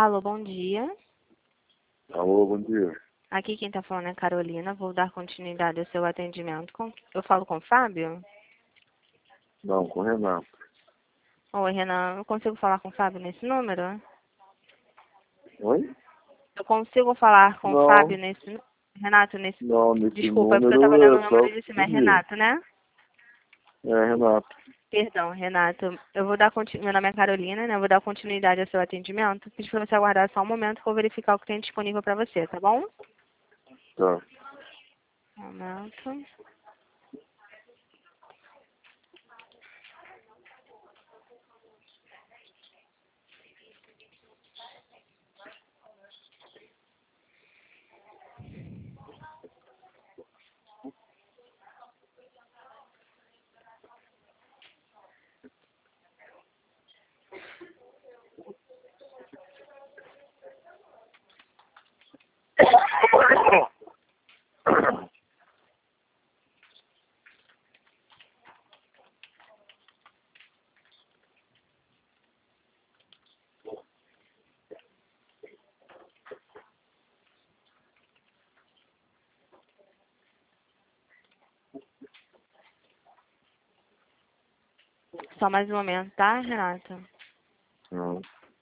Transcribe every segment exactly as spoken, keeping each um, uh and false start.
Alô, bom dia. Alô, bom dia. Aqui quem está falando é Carolina. Vou dar continuidade ao seu atendimento. Com... Eu falo com o Fábio? Não, com o Renato. Oi, Renan. Eu consigo falar com o Fábio nesse número? Oi? Eu consigo falar com o Não, Fábio nesse número? Renato, nesse... não, nesse Desculpa, é porque eu estava número olhando o é só número de cima. É comigo. Renato, né? É, Renato. Perdão, Renato. Eu vou dar continu... Meu nome é Carolina, né? Eu vou dar continuidade ao seu atendimento. Pedi para você aguardar só um momento que eu vou verificar o que tem disponível para você, tá bom? Tá. Um momento. Só mais um momento, tá, Renato? Não.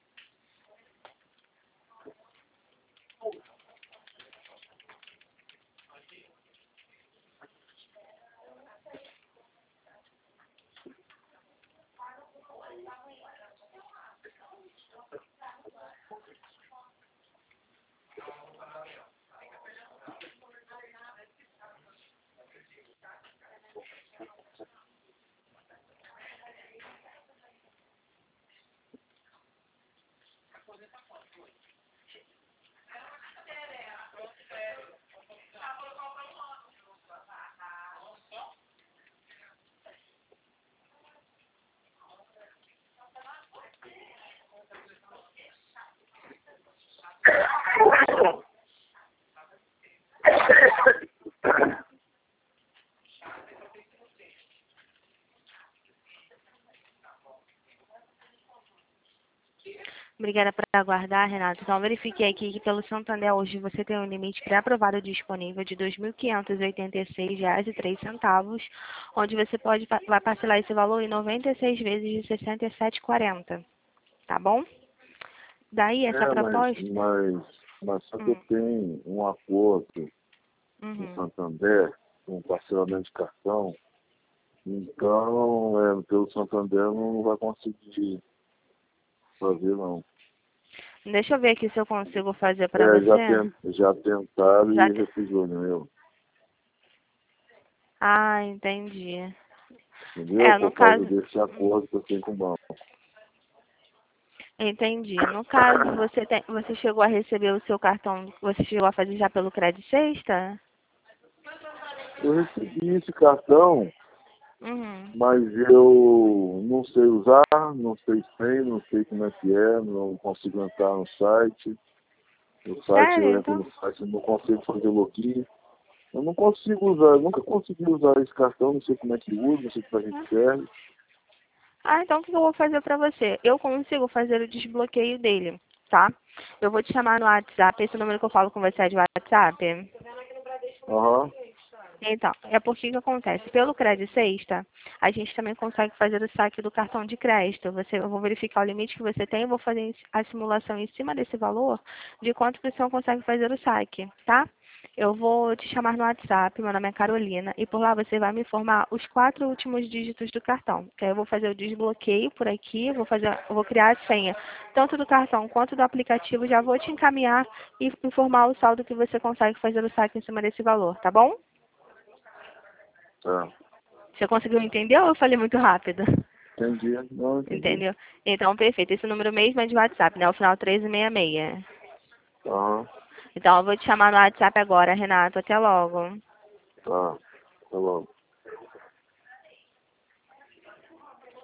Obrigada por aguardar, Renato. Então, verifiquei aqui que pelo Santander hoje você tem um limite pré-aprovado disponível de dois mil quinhentos e oitenta e seis reais e três centavos, onde você pode pa- vai parcelar esse valor em noventa e seis vezes de sessenta e sete reais e quarenta centavos. Tá bom? Daí, essa É, mas, proposta... mas, mas só que eu Hum, tenho um acordo no uhum. Santander, um parcelamento de cartão, então, é, pelo Santander não vai conseguir fazer, não. Deixa eu ver aqui se eu consigo fazer para É, já, você. tent, já tentaram Já e te- refusou, meu. Ah, entendi. Entendeu? É, no Por causa caso... desse acordo que eu tenho com o banco. Entendi. No caso, você, tem, você chegou a receber o seu cartão, você chegou a fazer já pelo Credit Sexta? Eu recebi esse cartão, Uhum. mas eu não sei usar, não sei sem, não sei como é que é, não consigo entrar no site. No site Sério, eu entro então? no site, eu não consigo fazer login. Eu não consigo usar, eu nunca consegui usar esse cartão, não sei como é que usa, não sei pra que serve. Ah, então o que eu vou fazer pra você? Eu consigo fazer o desbloqueio dele, tá? Eu vou te chamar no WhatsApp, esse número que eu falo com você é de WhatsApp? Aham, Então, é porque que acontece? Pelo Credit Sexta, a gente também consegue fazer o saque do cartão de crédito. Você, eu vou verificar o limite que você tem, eu vou fazer a simulação em cima desse valor de quanto que você consegue fazer o saque, tá? Eu vou te chamar no WhatsApp, meu nome é Carolina, e por lá você vai me informar os quatro últimos dígitos do cartão. Que aí eu vou fazer o desbloqueio por aqui, eu vou fazer, eu vou criar a senha, tanto do cartão quanto do aplicativo, já vou te encaminhar e informar o saldo que você consegue fazer o saque em cima desse valor, tá bom? tá. Você conseguiu entender ou eu falei muito rápido? Entendi, não entendi. Entendeu? Então, perfeito. Esse número mesmo é de WhatsApp, né? O final três seis seis. Aham, Então, eu vou te chamar no WhatsApp agora, Renato. Até logo. tá, tá bom.